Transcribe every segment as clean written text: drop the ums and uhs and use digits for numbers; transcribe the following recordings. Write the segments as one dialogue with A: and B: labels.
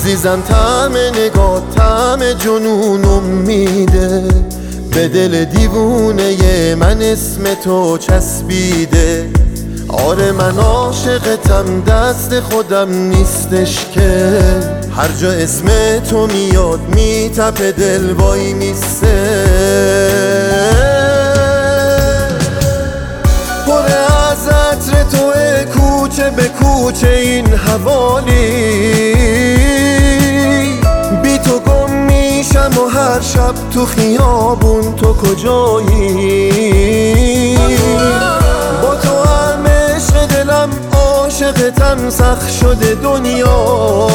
A: عزیزم طعم نگاه طعم جنونم میده، به دل دیوونه من اسم تو چسبیده. آره من عاشقتم دست خودم نیستش که، هر جا اسم تو میاد میتپه دل وای میسته. پر از عطر توه کوچه به کوچه این حوالی، بی تو گم میشم و هر شب تو خیابون تو کجایی. با تو هم عشق دلم عاشقتم سخت شده دنیا،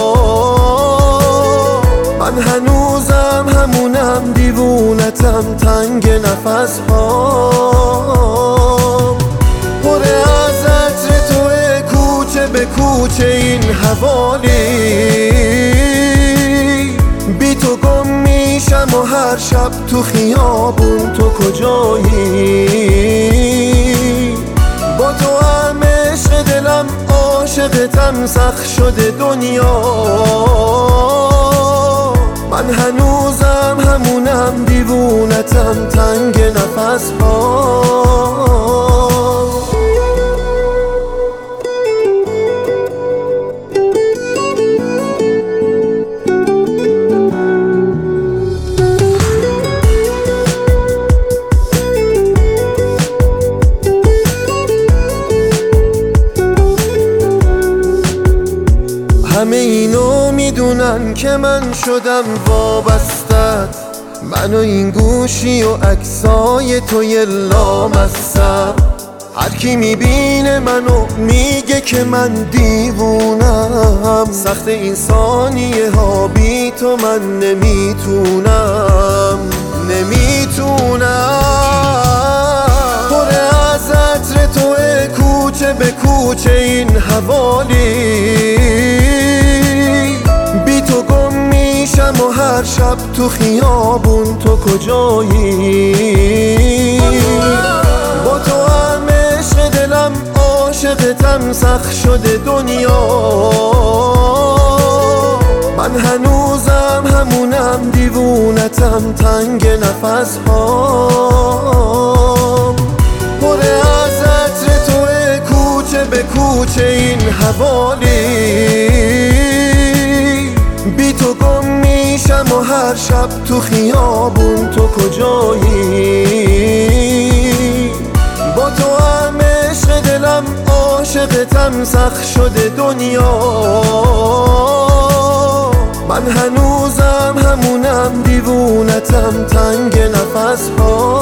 A: من هنوزم همونم دیوونتم تنگ نفس ها. پر از عطر توه کوچه به کوچه این حوالی، بی تو گم میشم و هر شب تو خیابون تو کجایی. با تو هم عشق دلم عاشقتم سخت شده دنیا، من هنوزم همونم دیوونتم تنگ نفس ها. همه اینو میدونن که من شدم وابستت، من و این گوشی و عکسای توی لامصب. هر کی میبینه منو میگه که من دیوونم، سخت این ثانیه ها بی تو من نمیتونم. پر از عطر توه کوچه به کوچه این حوالی، بی تو گم میشم و هر شب تو خیابون تو کجایی. با تو هم عشق دلم عاشقتم سخت شده دنیا، من هنوزم همونم دیوونتم تنگ نفس ها. پر از عطر توه کوچه به کوچه این حوالی، بی تو گم میشم و هر شب تو خیابون تو کجایی. با تو هم عشق دلم عاشقتم سخت شده دنیا، من هنوزم همونم دیوونتم تنگ نفس ها.